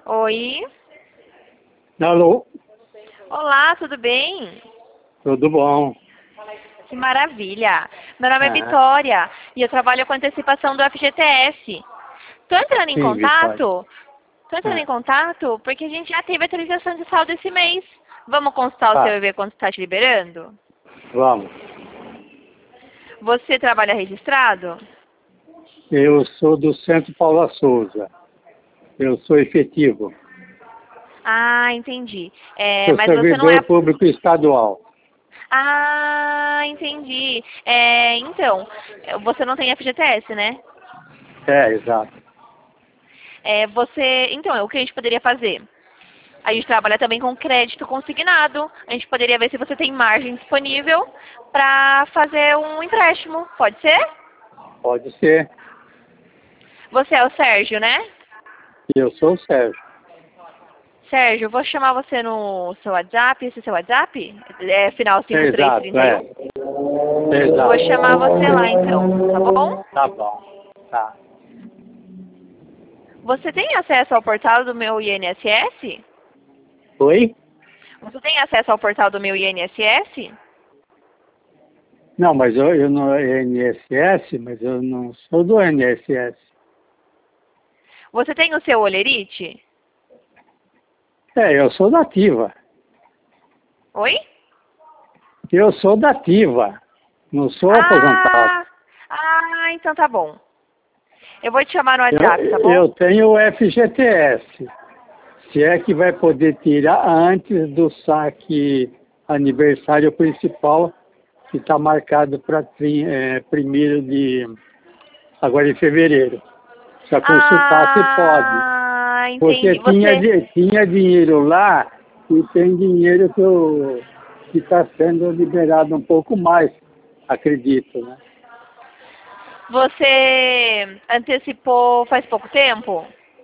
Oi. Alô, Olá, tudo bem? tudo bom? Que maravilha. Meu nome é Ah, Vitória e eu trabalho com antecipação do FGTS. Tô entrando em sim, Vitória. contato? Tô entrando em Ah, contato porque a gente já teve atualização de saldo esse mês. Vamos consultar o seu tá, e ver quanto está te liberando? vamos. Você trabalha registrado? Eu sou do Centro Paula Souza. Eu sou efetivo. Ah, entendi. Sou Mas você não é... servidor público estadual. Ah, entendi. Então, você não tem FGTS, né? É, exato. Então, o que a gente poderia fazer? A gente trabalha também com crédito consignado. A gente poderia ver se você tem margem disponível para fazer um empréstimo. Pode ser? Pode ser. Você é o Sérgio, né? Eu sou o Sérgio. Sérgio, eu vou chamar você no seu WhatsApp. Esse é seu WhatsApp? É final É, exato, é. 5331. Vou Exato. chamar você lá então, tá bom? Tá bom. Tá. Você tem acesso ao portal do meu INSS? Oi? Você tem acesso ao portal do meu INSS? Não, mas eu não INSS, mas eu não sou do INSS. Você tem o seu Olerite? É, eu sou da ativa. Oi? Eu sou da ativa. Não sou aposentado. Então tá bom. Eu vou te chamar no Eu, WhatsApp, tá bom? eu tenho o FGTS. Se é que vai poder tirar antes do saque aniversário principal, que está marcado para 1º de agora em fevereiro. Para consultar se pode. Porque Entendi. Você... tinha dinheiro lá e tem dinheiro que está sendo liberado um pouco mais, acredito, né? Você antecipou faz pouco tempo?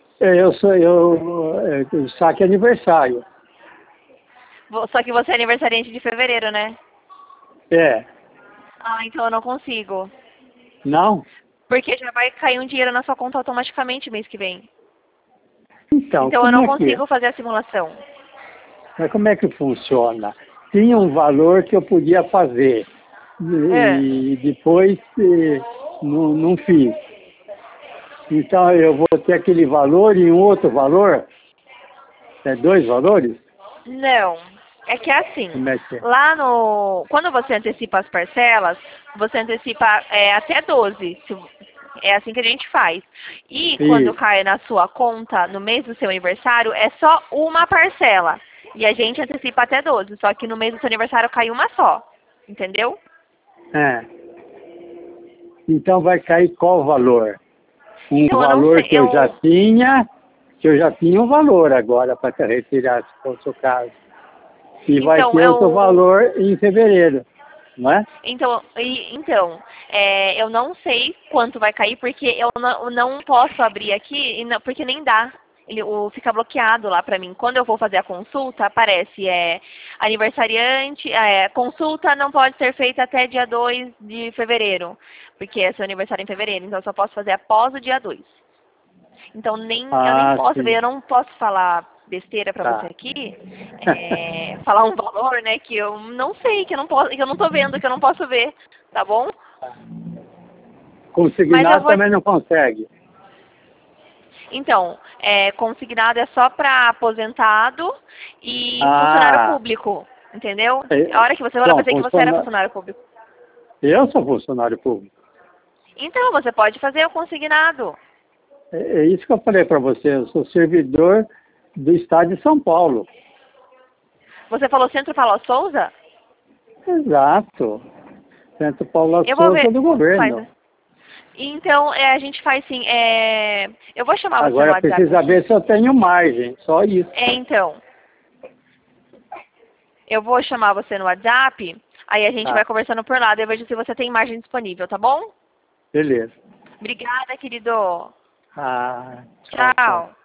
O saque aniversário. Só que você é aniversariante de fevereiro, né? É. Então eu não consigo. Não? Porque já vai cair um dinheiro na sua conta automaticamente mês que vem. Então, Então eu não consigo fazer a simulação. mas como é que funciona? Tinha um valor que eu podia fazer É. e depois não fiz. Então eu vou ter aquele valor e um outro valor? É dois valores? Não. É que é assim, Como é que é? lá no... Quando você antecipa as parcelas, você antecipa até 12. É assim que a gente faz. E quando Isso. cai na sua conta, no mês do seu aniversário, é só uma parcela. E a gente antecipa até 12. Só que no mês do seu aniversário cai uma só. Entendeu? É. Então vai cair qual valor? Um Então eu não valor sei. que eu já tinha um valor agora para retirar, se fosse o caso. E vai Então, ter outro valor em fevereiro, não é? eu não sei quanto vai cair, porque eu não posso abrir aqui, porque nem dá. Fica bloqueado lá pra mim. Quando eu vou fazer a consulta, aparece aniversariante, consulta não pode ser feita até dia 2 de fevereiro, porque é seu aniversário em fevereiro, então eu só posso fazer após o dia 2. Então eu nem Ah, posso ver, sim. eu não posso falar besteira pra você Tá. aqui, falar um valor, né, que eu não sei, que eu não posso, que eu não tô vendo, que eu não posso ver, tá bom? Mas eu Consignado vou. também não consegue. Então, consignado é só para aposentado e funcionário Ah, público, entendeu? A é, hora que você falou, eu bom, pensei que você era funcionário público. eu sou funcionário público. Então, você pode fazer o consignado. É isso que eu falei para você, eu sou servidor do Estado de São Paulo. Você falou Centro Paula Souza? Exato. Centro Paula Eu vou Souza ver. do Faz. governo. Então, a gente faz sim. Eu vou chamar você no Agora WhatsApp precisa aqui. ver se eu tenho margem, só isso. Então, eu vou chamar você no WhatsApp, aí a gente vai Tá, conversando por lá, daí eu vejo se você tem margem disponível, tá bom? beleza. Obrigada, querido. Ah, tchau, tchau. Tchau.